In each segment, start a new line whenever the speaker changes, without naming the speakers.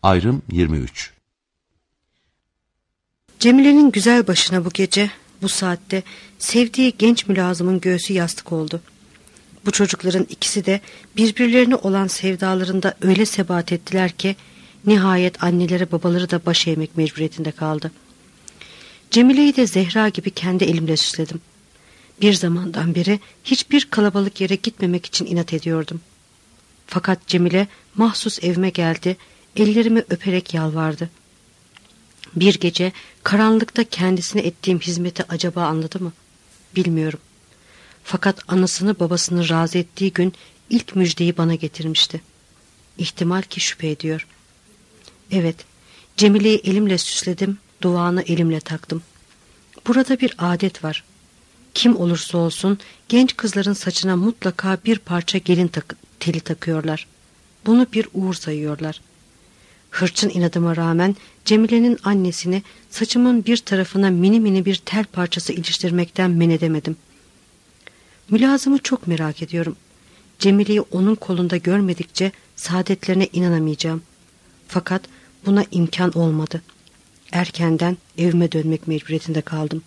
Ayrım 23.
Cemile'nin güzel başına bu gece, bu saatte sevdiği genç mülazımın göğsü yastık oldu. Bu çocukların ikisi de birbirlerine olan sevdalarında öyle sebat ettiler ki nihayet anneleri babaları da baş eğmek mecburiyetinde kaldı. Cemile'yi de Zehra gibi kendi elimle süsledim. Bir zamandan beri hiçbir kalabalık yere gitmemek için inat ediyordum. Fakat Cemile mahsus evime geldi, ellerimi öperek yalvardı. Bir gece karanlıkta kendisine ettiğim hizmeti acaba anladı mı? Bilmiyorum. Fakat anasını babasını razı ettiği gün ilk müjdeyi bana getirmişti. İhtimal ki şüphe ediyor. Evet, Cemile'yi elimle süsledim, duvağını elimle taktım. Burada bir adet var. Kim olursa olsun genç kızların saçına mutlaka bir parça gelin teli takıyorlar. Bunu bir uğur sayıyorlar. Hırçın inadıma rağmen Cemile'nin annesini saçımın bir tarafına mini mini bir tel parçası iliştirmekten men edemedim. Mülazımı çok merak ediyorum. Cemile'yi onun kolunda görmedikçe saadetlerine inanamayacağım. Fakat buna imkan olmadı. Erkenden evime dönmek mecburiyetinde kaldım.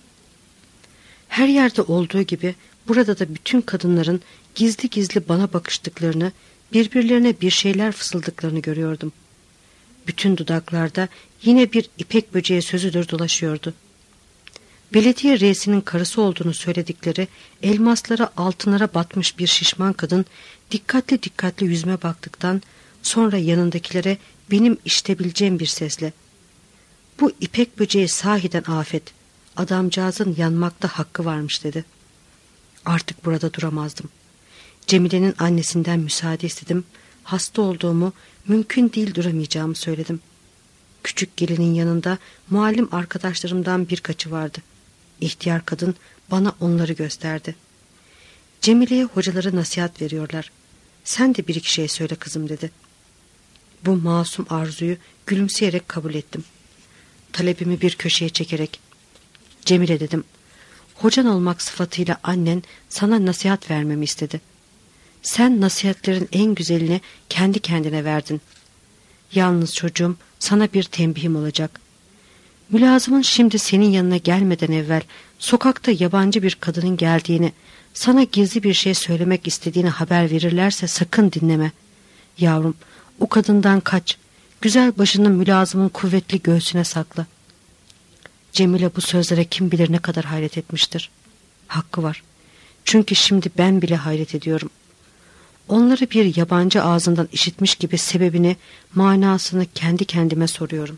Her yerde olduğu gibi burada da bütün kadınların gizli gizli bana bakıştıklarını, birbirlerine bir şeyler fısıldıklarını görüyordum. Bütün dudaklarda yine bir ipek böceği sözüdür dolaşıyordu. Belediye reisinin karısı olduğunu söyledikleri elmaslara altınlara batmış bir şişman kadın dikkatli dikkatli yüzüme baktıktan sonra yanındakilere benim işitebileceğim bir sesle "Bu ipek böceği sahiden afet, adamcağızın yanmakta hakkı varmış" dedi. Artık burada duramazdım. Cemile'nin annesinden müsaade istedim. Hasta olduğumu, mümkün değil duramayacağımı söyledim. Küçük gelinin yanında muallim arkadaşlarımdan birkaçı vardı. İhtiyar kadın bana onları gösterdi. Cemile'ye hocaları nasihat veriyorlar. Sen de bir iki şey söyle kızım dedi. Bu masum arzuyu gülümseyerek kabul ettim. Talebimi bir köşeye çekerek, Cemile dedim, hocan olmak sıfatıyla annen sana nasihat vermemi istedi. Sen nasihatlerin en güzelini kendi kendine verdin. Yalnız çocuğum, sana bir tembihim olacak. Mülazımın şimdi senin yanına gelmeden evvel sokakta yabancı bir kadının geldiğini, sana gizli bir şey söylemek istediğini haber verirlerse sakın dinleme. Yavrum, o kadından kaç. Güzel başını mülazımın kuvvetli göğsüne sakla. Cemile bu sözlere kim bilir ne kadar hayret etmiştir. Hakkı var. Çünkü şimdi ben bile hayret ediyorum. Onları bir yabancı ağzından işitmiş gibi sebebini, manasını kendi kendime soruyorum.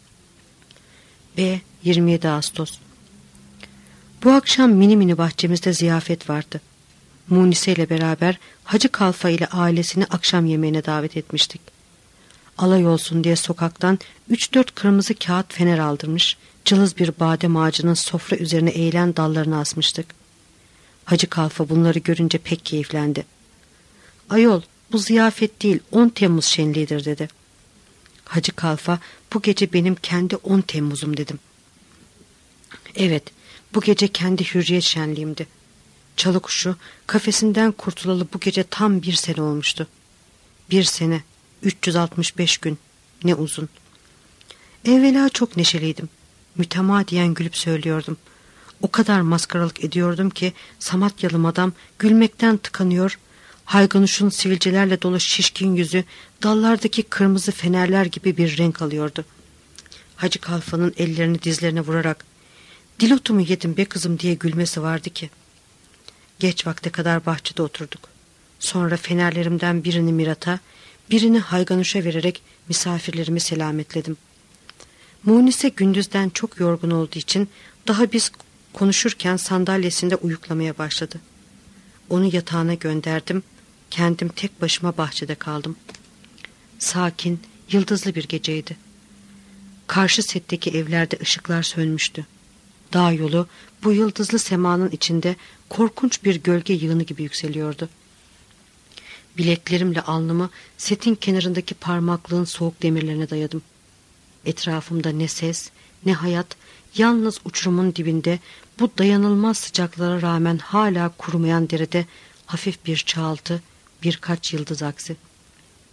B. 27 Ağustos. Bu akşam mini mini bahçemizde ziyafet vardı. Munise ile beraber Hacı Kalfa ile ailesini akşam yemeğine davet etmiştik. Alay olsun diye sokaktan 3-4 kırmızı kağıt fener aldırmış, cılız bir badem ağacının sofra üzerine eğilen dallarını asmıştık. Hacı Kalfa bunları görünce pek keyiflendi. Ayol, bu ziyafet değil 10 Temmuz şenliğidir dedi. Hacı Kalfa, bu gece benim kendi 10 Temmuz'um dedim. Evet, bu gece kendi hürriyet şenliğimdi. Çalıkuşu kafesinden kurtulalı bu gece tam 1 sene olmuştu. 1 sene, 365 gün, ne uzun. Evvela çok neşeliydim. Mütemadiyen gülüp söylüyordum. O kadar maskaralık ediyordum ki Samatyalım adam gülmekten tıkanıyor, Hayganuş'un sivilcelerle dolu şişkin yüzü dallardaki kırmızı fenerler gibi bir renk alıyordu. Hacı Kalfa'nın ellerini dizlerine vurarak "Dilotumu yedim be kızım" diye gülmesi vardı ki. Geç vakte kadar bahçede oturduk. Sonra fenerlerimden birini Mirat'a, birini Hayganuş'a vererek misafirlerimi selametledim. Munise gündüzden çok yorgun olduğu için daha biz konuşurken sandalyesinde uyuklamaya başladı. Onu yatağına gönderdim. Kendim tek başıma bahçede kaldım. Sakin, yıldızlı bir geceydi. Karşı setteki evlerde ışıklar sönmüştü. Dağ yolu bu yıldızlı semanın içinde korkunç bir gölge yığını gibi yükseliyordu. Bileklerimle alnımı setin kenarındaki parmaklığın soğuk demirlerine dayadım. Etrafımda ne ses, ne hayat, yalnız uçurumun dibinde bu dayanılmaz sıcaklara rağmen hala kurumayan derede hafif bir çağıltı, birkaç yıldız aksi.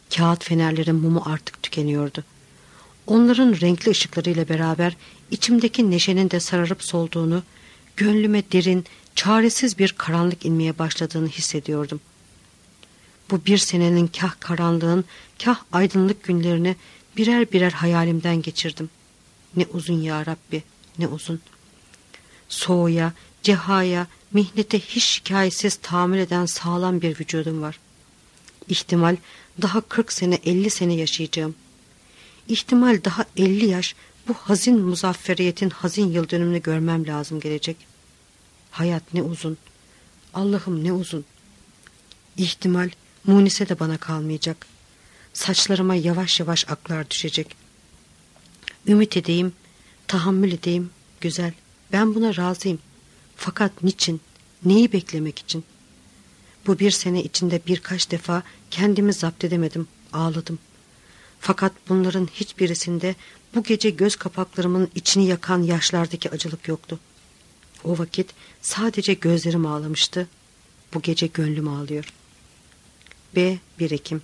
Kağıt fenerlerin mumu artık tükeniyordu. Onların renkli ışıklarıyla beraber içimdeki neşenin de sararıp solduğunu, gönlüme derin, çaresiz bir karanlık inmeye başladığını hissediyordum. Bu bir senenin kah karanlığın, kah aydınlık günlerini birer birer hayalimden geçirdim. Ne uzun ya Rabbi, ne uzun. Soğuğa, cehaya, mihnete hiç şikayetsiz tahammül eden sağlam bir vücudum var. İhtimal daha 40 sene 50 sene yaşayacağım. İhtimal daha 50 yaş bu hazin muzafferiyetin hazin yıl dönümünü görmem lazım gelecek. Hayat ne uzun. Allah'ım ne uzun. İhtimal Munise de bana kalmayacak. Saçlarıma yavaş yavaş aklar düşecek. Ümit edeyim, tahammül edeyim, güzel. Ben buna razıyım. Fakat niçin? Neyi beklemek için? Bu bir sene içinde birkaç defa kendimi zapt edemedim, ağladım. Fakat bunların hiçbirisinde bu gece göz kapaklarımın içini yakan yaşlardaki acılık yoktu. O vakit sadece gözlerim ağlamıştı. Bu gece gönlüm ağlıyor. 1 Ekim.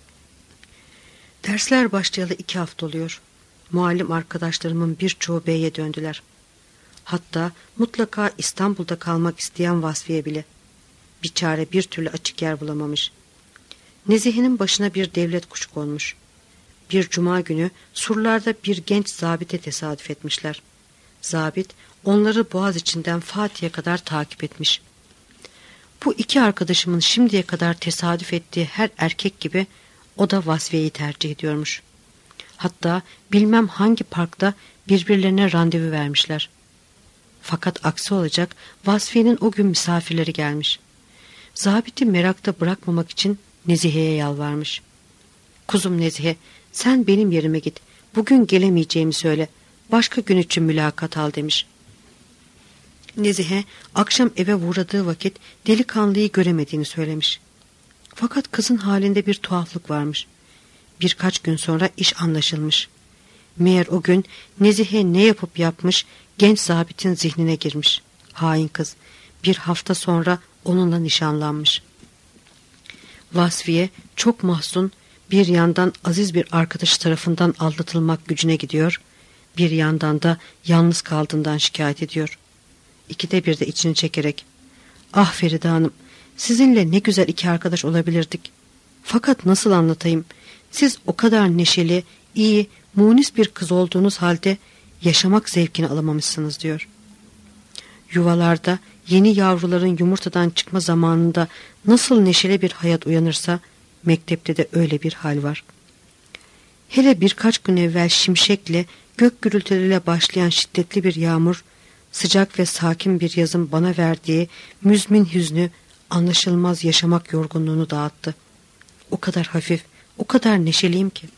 Dersler başlayalı 2 hafta oluyor. Muallim arkadaşlarımın birçoğu B'ye döndüler. Hatta mutlaka İstanbul'da kalmak isteyen Vasfiye bile. Biçare bir türlü açık yer bulamamış. Nezihe'nin başına bir devlet kuşu konmuş. Bir cuma günü surlarda bir genç zabite tesadüf etmişler. Zabit onları Boğaziçi'nden Fatih'e kadar takip etmiş. Bu 2 arkadaşımın şimdiye kadar tesadüf ettiği her erkek gibi o da Vasfiye'yi tercih ediyormuş. Hatta bilmem hangi parkta birbirlerine randevu vermişler. Fakat aksi olacak, Vasfiye'nin o gün misafirleri gelmiş. Zabiti merakta bırakmamak için Nezihe'ye yalvarmış. Kuzum Nezihe, sen benim yerime git. Bugün gelemeyeceğimi söyle. Başka gün için mülakat al demiş. Nezihe akşam eve uğradığı vakit delikanlıyı göremediğini söylemiş. Fakat kızın halinde bir tuhaflık varmış. Birkaç gün sonra iş anlaşılmış. Meğer o gün Nezihe ne yapıp yapmış genç zabitin zihnine girmiş. Hain kız bir hafta sonra onunla nişanlanmış. Vasfiye çok mahzun, bir yandan aziz bir arkadaşı tarafından aldatılmak gücüne gidiyor, bir yandan da yalnız kaldığından şikayet ediyor. 2'de 1 de içini çekerek, "Ah Feride Hanım, sizinle ne güzel 2 arkadaş olabilirdik. Fakat nasıl anlatayım, siz o kadar neşeli, iyi, munis bir kız olduğunuz halde yaşamak zevkini alamamışsınız" diyor. Yuvalarda yeni yavruların yumurtadan çıkma zamanında nasıl neşeli bir hayat uyanırsa, mektepte de öyle bir hal var. Hele birkaç gün evvel şimşekle, gök gürültüleriyle başlayan şiddetli bir yağmur, sıcak ve sakin bir yazın bana verdiği müzmin hüznü, anlaşılmaz yaşamak yorgunluğunu dağıttı. O kadar hafif, o kadar neşeliyim ki.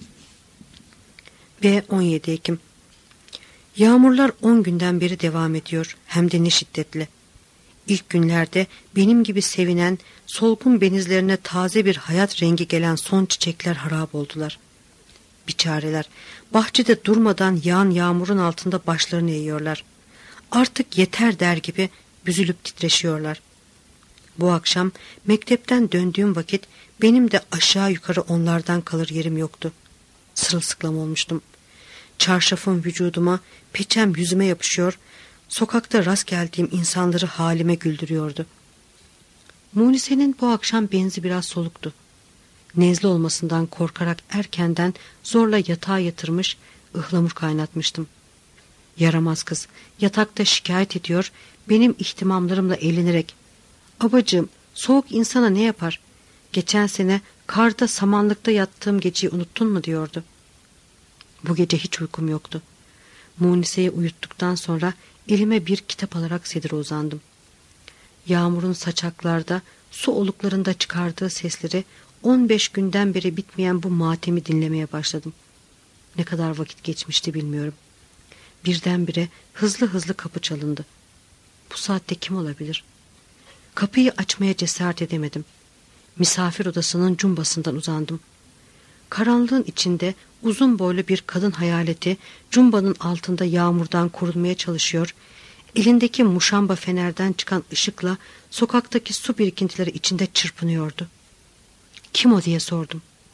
17 Ekim. Yağmurlar 10 günden beri devam ediyor, hem de ne şiddetli. İlk günlerde benim gibi sevinen, solgun benizlerine taze bir hayat rengi gelen son çiçekler harap oldular. Biçareler, bahçede durmadan yağan yağmurun altında başlarını eğiyorlar. Artık yeter der gibi büzülüp titreşiyorlar. Bu akşam mektepten döndüğüm vakit benim de aşağı yukarı onlardan kalır yerim yoktu. Sırılsıklam olmuştum. Çarşafım vücuduma, peçem yüzüme yapışıyor, sokakta rast geldiğim insanları halime güldürüyordu. Munise'nin bu akşam benzi biraz soluktu. Nezle olmasından korkarak erkenden zorla yatağa yatırmış, ıhlamur kaynatmıştım. Yaramaz kız yatakta şikayet ediyor, benim ihtimamlarımla eğlenerek, "Abacığım, soğuk insana ne yapar? Geçen sene karda samanlıkta yattığım geceyi unuttun mu?" diyordu. Bu gece hiç uykum yoktu. Munise'yi uyuttuktan sonra elime bir kitap alarak sedire uzandım. Yağmurun saçaklarda, su oluklarında çıkardığı sesleri 15 günden beri bitmeyen bu matemi dinlemeye başladım. Ne kadar vakit geçmişti bilmiyorum. Birdenbire hızlı hızlı kapı çalındı. Bu saatte kim olabilir? Kapıyı açmaya cesaret edemedim. Misafir odasının cumbasından uzandım. Karanlığın içinde uzun boylu bir kadın hayaleti cumbanın altında yağmurdan korunmaya çalışıyor, elindeki muşamba fenerden çıkan ışıkla sokaktaki su birikintileri içinde çırpınıyordu. "Kim o?" diye sordum.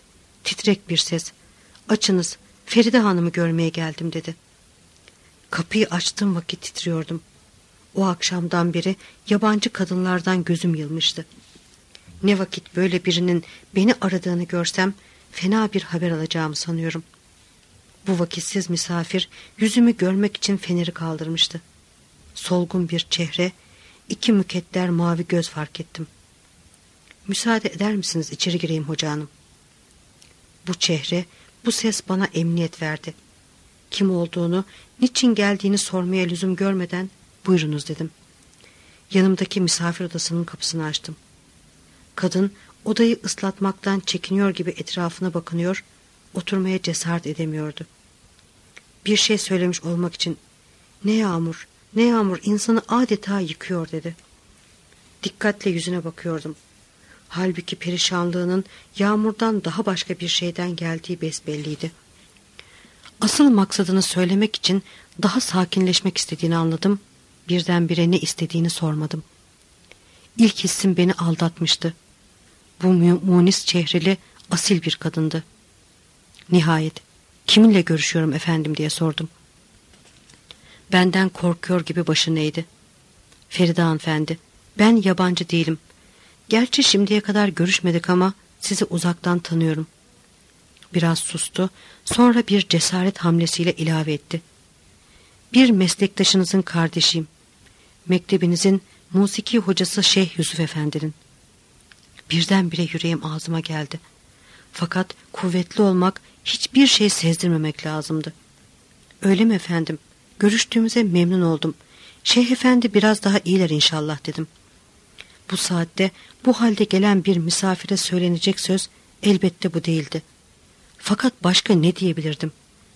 titrek bir ses. "Açınız, Feride Hanım'ı görmeye geldim," dedi. Kapıyı açtığım vakit titriyordum. O akşamdan beri yabancı kadınlardan gözüm yılmıştı. Ne vakit böyle birinin beni aradığını görsem fena bir haber alacağımı sanıyorum. Bu vakitsiz misafir yüzümü görmek için feneri kaldırmıştı. Solgun bir çehre, 2 mükedder mavi göz fark ettim. "Müsaade eder misiniz, içeri gireyim hoca hanım?" Bu çehre, bu ses bana emniyet verdi. Kim olduğunu, niçin geldiğini sormaya lüzum görmeden "Buyurunuz," dedim. Yanımdaki misafir odasının kapısını açtım. Kadın odayı ıslatmaktan çekiniyor gibi etrafına bakınıyor, oturmaya cesaret edemiyordu. Bir şey söylemiş olmak için "Ne yağmur, ne yağmur insanı adeta yıkıyor," dedi. Dikkatle yüzüne bakıyordum. Halbuki perişanlığının yağmurdan daha başka bir şeyden geldiği besbelliydi. Asıl maksadını söylemek için daha sakinleşmek istediğini anladım. Birdenbire ne istediğini sormadım. İlk hissim beni aldatmıştı. Bu munis çehreli asil bir kadındı. Nihayet "Kiminle görüşüyorum efendim?" diye sordum. Benden korkuyor gibi başını eğdi. "Feride hanımefendi, ben yabancı değilim. Gerçi şimdiye kadar görüşmedik ama sizi uzaktan tanıyorum." Biraz sustu, sonra bir cesaret hamlesiyle ilave etti. "Bir meslektaşınızın kardeşiyim. Mektebinizin musiki hocası Şeyh Yusuf Efendi'nin." Birdenbire yüreğim ağzıma geldi. Fakat kuvvetli olmak, hiçbir şey sezdirmemek lazımdı. "Öyle mi efendim? Görüştüğümüze memnun oldum. Şeyh Efendi biraz daha iyiler inşallah," dedim. Bu saatte bu halde gelen bir misafire söylenecek söz elbette bu değildi. Fakat başka ne diyebilirdim?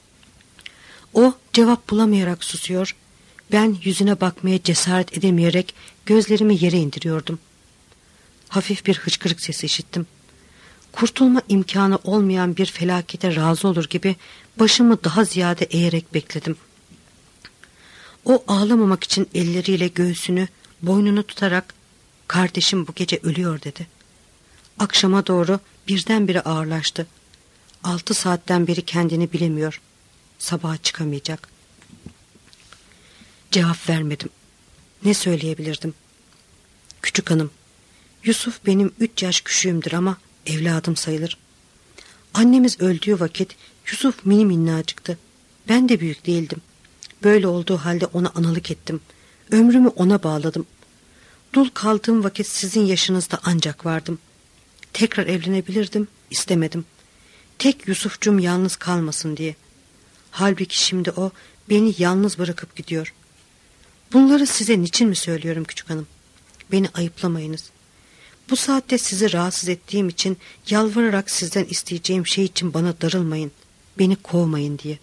O cevap bulamayarak susuyor, ben yüzüne bakmaya cesaret edemeyerek gözlerimi yere indiriyordum. Hafif bir hıçkırık sesi işittim. Kurtulma imkanı olmayan bir felakete razı olur gibi başımı daha ziyade eğerek bekledim. O ağlamamak için elleriyle göğsünü, boynunu tutarak "Kardeşim bu gece ölüyor," dedi. Akşama doğru birdenbire ağırlaştı. 6 saatten beri kendini bilemiyor. Sabaha çıkamayacak. Cevap vermedim. Ne söyleyebilirdim? "Küçük hanım, Yusuf benim 3 yaş küçüğümdür ama evladım sayılır. Annemiz öldüğü vakit Yusuf mini minnacıktı. Ben de büyük değildim. Böyle olduğu halde ona analık ettim. Ömrümü ona bağladım. Dul kaldığım vakit sizin yaşınızda ancak vardım. Tekrar evlenebilirdim, istemedim. Tek Yusufcum yalnız kalmasın diye. Halbuki şimdi o beni yalnız bırakıp gidiyor. Bunları size niçin mi söylüyorum küçük hanım? Beni ayıplamayınız. Bu saatte sizi rahatsız ettiğim için yalvararak sizden isteyeceğim şey için bana darılmayın, beni kovmayın diye."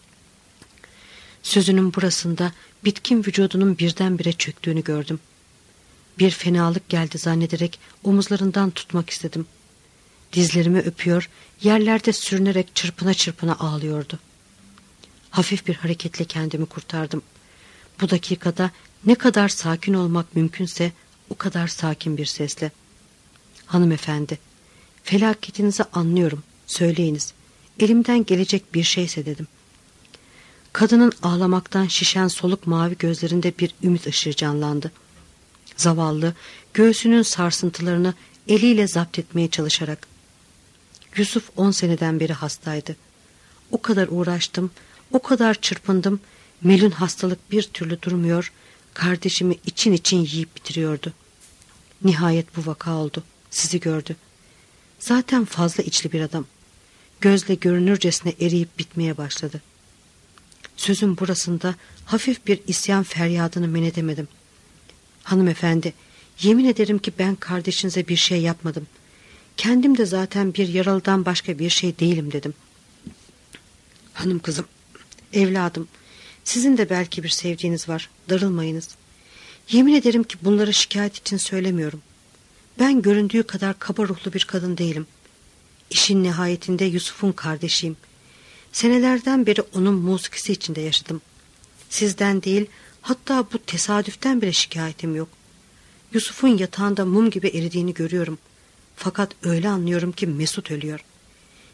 Sözünün burasında bitkin vücudunun birdenbire çöktüğünü gördüm. Bir fenalık geldi zannederek omuzlarından tutmak istedim. Dizlerimi öpüyor, yerlerde sürünerek çırpına çırpına ağlıyordu. Hafif bir hareketle kendimi kurtardım. Bu dakikada ne kadar sakin olmak mümkünse o kadar sakin bir sesle: "Hanımefendi, felaketinizi anlıyorum, söyleyiniz. Elimden gelecek bir şeyse," dedim. Kadının ağlamaktan şişen soluk mavi gözlerinde bir ümit ışığı canlandı. Zavallı, göğsünün sarsıntılarını eliyle zapt etmeye çalışarak: "Yusuf 10 seneden beri hastaydı. O kadar uğraştım, o kadar çırpındım, melun hastalık bir türlü durmuyor, kardeşimi için için yiyip bitiriyordu. Nihayet bu vaka oldu, sizi gördü. Zaten fazla içli bir adam. Gözle görünürcesine eriyip bitmeye başladı." Sözün burasında hafif bir isyan feryadını men edemedim. "Hanımefendi, yemin ederim ki ben kardeşinize bir şey yapmadım. Kendim de zaten bir yaralıdan başka bir şey değilim," dedim. "Hanım kızım, evladım, sizin de belki bir sevdiğiniz var, darılmayınız. Yemin ederim ki bunları şikayet için söylemiyorum. Ben göründüğü kadar kaba ruhlu bir kadın değilim. İşin nihayetinde Yusuf'un kardeşiyim. Senelerden beri onun musikisi içinde yaşadım. Sizden değil, hatta bu tesadüften bile şikayetim yok. Yusuf'un yatağında mum gibi eridiğini görüyorum. Fakat öyle anlıyorum ki Mesut ölüyor.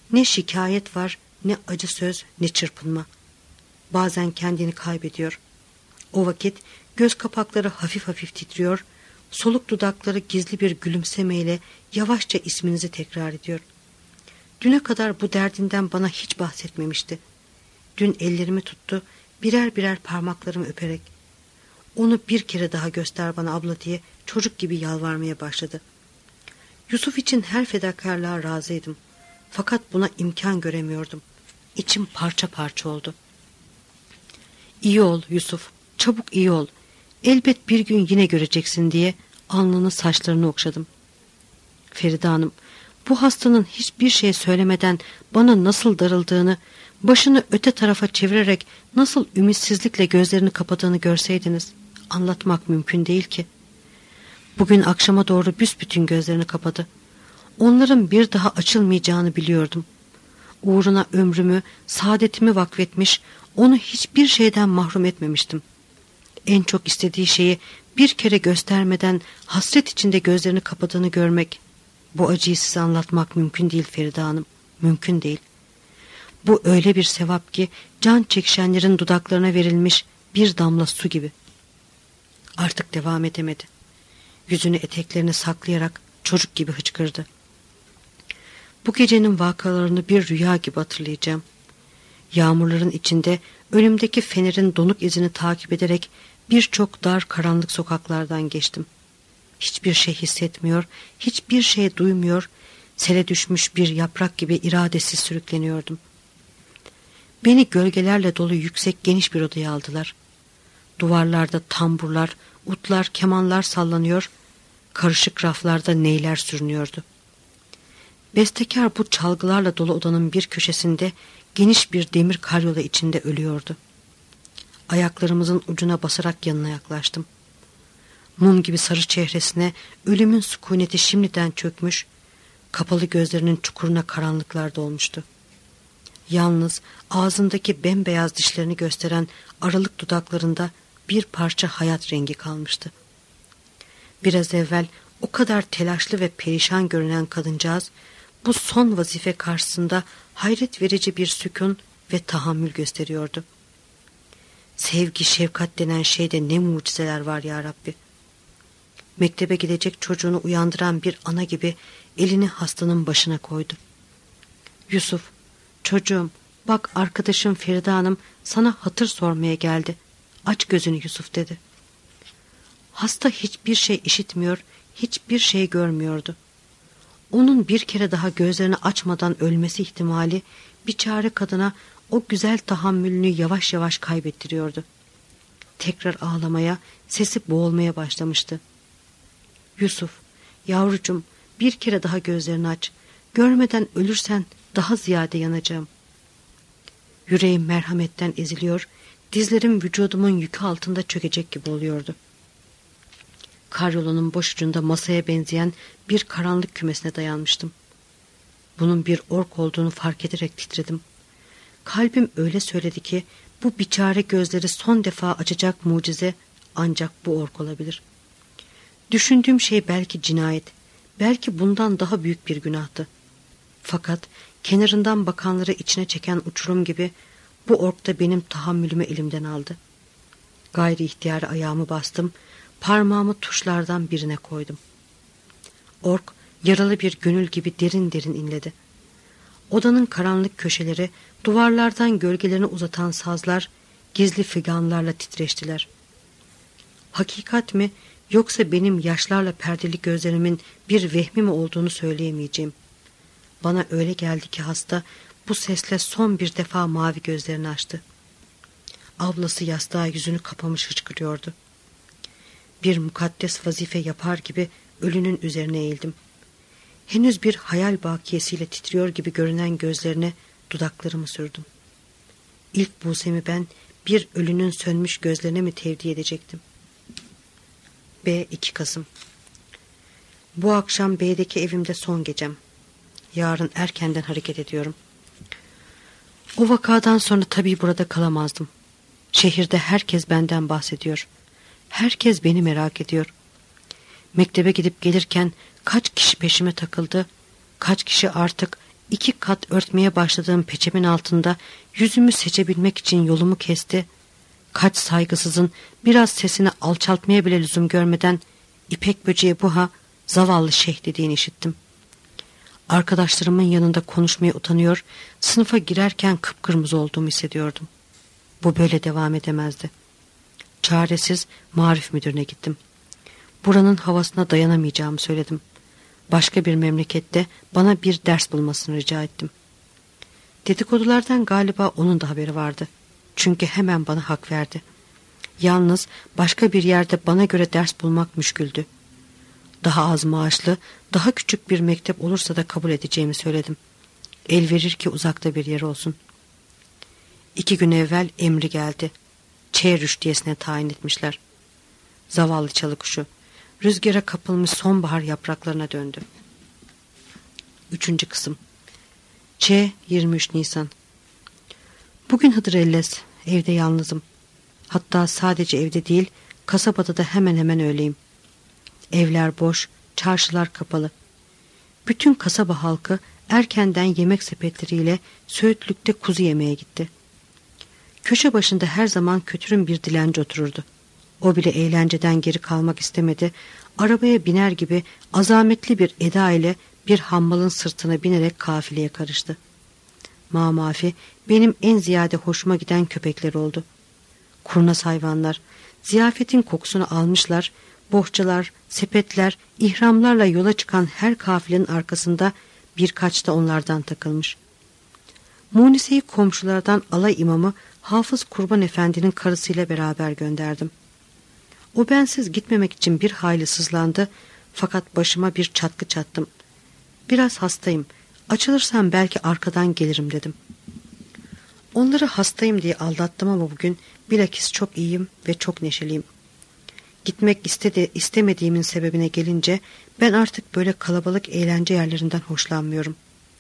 Ne şikayet var, ne acı söz, ne çırpınma. Bazen kendini kaybediyor. O vakit göz kapakları hafif hafif titriyor, soluk dudakları gizli bir gülümsemeyle yavaşça isminizi tekrar ediyor. Düne kadar bu derdinden bana hiç bahsetmemişti. Dün ellerimi tuttu, birer birer parmaklarımı öperek. Onu bir kere daha göster bana abla diye çocuk gibi yalvarmaya başladı. Yusuf için her fedakarlığa razıydım. Fakat buna imkan göremiyordum. İçim parça parça oldu. İyi ol Yusuf, çabuk iyi ol. Elbet bir gün yine göreceksin diye alnını saçlarını okşadım. Feride Hanım, bu hastanın hiçbir şey söylemeden bana nasıl darıldığını, başını öte tarafa çevirerek nasıl ümitsizlikle gözlerini kapadığını görseydiniz, anlatmak mümkün değil ki. Bugün akşama doğru büsbütün gözlerini kapadı. Onların bir daha açılmayacağını biliyordum. Uğruna ömrümü, saadetimi vakfetmiş, onu hiçbir şeyden mahrum etmemiştim. En çok istediği şeyi bir kere göstermeden hasret içinde gözlerini kapadığını görmek, bu acıyı size anlatmak mümkün değil Feride Hanım, mümkün değil. Bu öyle bir sevap ki can çekişenlerin dudaklarına verilmiş bir damla su gibi. Artık devam edemedi. Yüzünü eteklerini saklayarak çocuk gibi hıçkırdı. Bu gecenin vakalarını bir rüya gibi hatırlayacağım. Yağmurların içinde önümdeki fenerin donuk izini takip ederek birçok dar karanlık sokaklardan geçtim. Hiçbir şey hissetmiyor, hiçbir şey duymuyor, sele düşmüş bir yaprak gibi iradesiz sürükleniyordum. Beni gölgelerle dolu yüksek geniş bir odaya aldılar. Duvarlarda tamburlar, utlar, kemanlar sallanıyor, karışık raflarda neyler sürünüyordu. Bestekar bu çalgılarla dolu odanın bir köşesinde geniş bir demir karyola içinde ölüyordu. Ayaklarımızın ucuna basarak yanına yaklaştım. Mum gibi sarı çehresine ölümün sükuneti şimdiden çökmüş, kapalı gözlerinin çukuruna karanlıklar dolmuştu. Yalnız ağzındaki bembeyaz dişlerini gösteren aralık dudaklarında bir parça hayat rengi kalmıştı. Biraz evvel o kadar telaşlı ve perişan görünen kadıncağız, bu son vazife karşısında hayret verici bir sükun ve tahammül gösteriyordu. Sevgi, şefkat denen şeyde ne mucizeler var ya Rabbi. Mektebe gidecek çocuğunu uyandıran bir ana gibi elini hastanın başına koydu. Yusuf, çocuğum, bak arkadaşım Feride Hanım sana hatır sormaya geldi. Aç gözünü Yusuf dedi. Hasta hiçbir şey işitmiyor, hiçbir şey görmüyordu. Onun bir kere daha gözlerini açmadan ölmesi ihtimali biçare kadına o güzel tahammülünü yavaş yavaş kaybettiriyordu. Tekrar ağlamaya, sesi boğulmaya başlamıştı. Yusuf, yavrucum, bir kere daha gözlerini aç. Görmeden ölürsen daha ziyade yanacağım. Yüreğim merhametten eziliyor, dizlerim vücudumun yükü altında çökecek gibi oluyordu. Karyolonun boş ucunda masaya benzeyen bir karanlık kümesine dayanmıştım. Bunun bir ork olduğunu fark ederek titredim. Kalbim öyle söyledi ki bu biçare gözleri son defa açacak mucize ancak bu ork olabilir. Düşündüğüm şey belki cinayet, belki bundan daha büyük bir günahtı. Fakat kenarından bakanları içine çeken uçurum gibi bu ork da benim tahammülümü elimden aldı. Gayri ihtiyar ayağımı bastım, parmağımı tuşlardan birine koydum. Ork yaralı bir gönül gibi derin derin inledi. Odanın karanlık köşeleri, duvarlardan gölgelerini uzatan sazlar, gizli figanlarla titreştiler. Hakikat mi, yoksa benim yaşlarla perdeli gözlerimin bir vehmi mi olduğunu söyleyemeyeceğim. Bana öyle geldi ki hasta bu sesle son bir defa mavi gözlerini açtı. Ablası yastığa yüzünü kapamış hıçkırıyordu. Bir mukaddes vazife yapar gibi ölünün üzerine eğildim. Henüz bir hayal bakiyesiyle titriyor gibi görünen gözlerine dudaklarımı sürdüm. İlk busemi ben bir ölünün sönmüş gözlerine mi tevdi edecektim? B. 2 Kasım. Bu akşam B'deki evimde son gecem. Yarın erkenden hareket ediyorum. O vakadan sonra tabii burada kalamazdım. Şehirde herkes benden bahsediyor. Herkes beni merak ediyor. Mektebe gidip gelirken kaç kişi peşime takıldı, kaç kişi artık 2 kat örtmeye başladığım peçemin altında yüzümü seçebilmek için yolumu kesti. Kaç saygısızın biraz sesini alçaltmaya bile lüzum görmeden İpek böceği Buha zavallı şeyh dediğini işittim. Arkadaşlarımın yanında konuşmaya utanıyor, sınıfa girerken kıpkırmızı olduğumu hissediyordum. Bu böyle devam edemezdi. Çaresiz marif müdürüne gittim. Buranın havasına dayanamayacağımı söyledim. Başka bir memlekette bana bir ders bulmasını rica ettim. Dedikodulardan galiba onun da haberi vardı. Çünkü hemen bana hak verdi. Yalnız başka bir yerde bana göre ders bulmak müşküldü. Daha az maaşlı, daha küçük bir mektep olursa da kabul edeceğimi söyledim. El verir ki uzakta bir yer olsun. 2 gün evvel emri geldi. Rüştiyesine tayin etmişler. Zavallı çalıkuşu, rüzgara kapılmış sonbahar yapraklarına döndü. 3. kısım. 23 Nisan. Bugün Hıdrellez, evde yalnızım. Hatta sadece evde değil, kasabada da hemen hemen öyleyim. Evler boş, çarşılar kapalı. Bütün kasaba halkı erkenden yemek sepetleriyle Söğütlük'te kuzu yemeye gitti. Köşe başında her zaman kötürüm bir dilenci otururdu. O bile eğlenceden geri kalmak istemedi. Arabaya biner gibi azametli bir eda ile bir hammalın sırtına binerek kafileye karıştı. Mamafi benim en ziyade hoşuma giden köpekler oldu. Kurnaz hayvanlar, ziyafetin kokusunu almışlar, bohçalar, sepetler, ihramlarla yola çıkan her kafilenin arkasında birkaç da onlardan takılmış. Munise'yi komşulardan alay imamı Hafız Kurban Efendi'nin karısıyla beraber gönderdim. O bensiz gitmemek için bir hayli sızlandı, fakat başıma bir çatkı çattım. Biraz hastayım, açılırsam belki arkadan gelirim dedim. Onları hastayım diye aldattım ama bugün bilakis çok iyiyim ve çok neşeliyim. Gitmek istemediğimin sebebine gelince ben artık böyle kalabalık eğlence yerlerinden hoşlanmıyorum.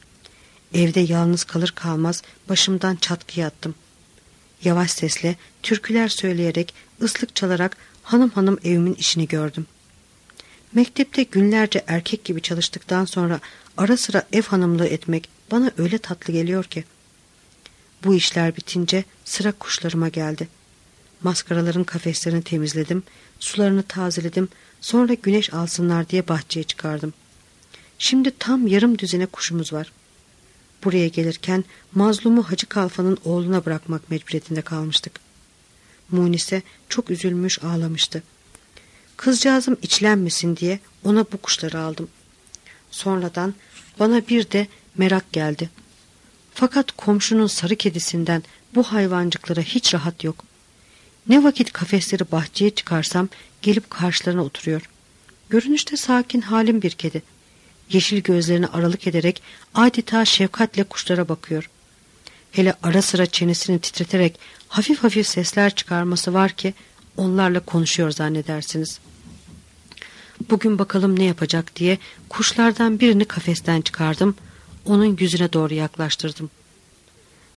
Evde yalnız kalır kalmaz başımdan çatkıya attım. Yavaş sesle türküler söyleyerek, ıslık çalarak hanım hanım evimin işini gördüm. Mektepte günlerce erkek gibi çalıştıktan sonra ara sıra ev hanımlığı etmek bana öyle tatlı geliyor ki. Bu işler bitince sıra kuşlarıma geldi. Maskaraların kafeslerini temizledim, sularını tazeledim, sonra güneş alsınlar diye bahçeye çıkardım. Şimdi tam yarım düzine kuşumuz var. Buraya gelirken mazlumu Hacı Kalfa'nın oğluna bırakmak mecburiyetinde kalmıştık. Munise çok üzülmüş ağlamıştı. Kızcağızım içlenmesin diye ona bu kuşları aldım. Sonradan bana bir de merak geldi. Fakat komşunun sarı kedisinden bu hayvancıklara hiç rahat yok. Ne vakit kafesleri bahçeye çıkarsam gelip karşılarına oturuyor. Görünüşte sakin halim bir kedi. Yeşil gözlerini aralık ederek adeta şefkatle kuşlara bakıyor. Hele ara sıra çenesini titreterek hafif hafif sesler çıkarması var ki onlarla konuşuyor zannedersiniz. Bugün bakalım ne yapacak diye kuşlardan birini kafesten çıkardım, onun yüzüne doğru yaklaştırdım.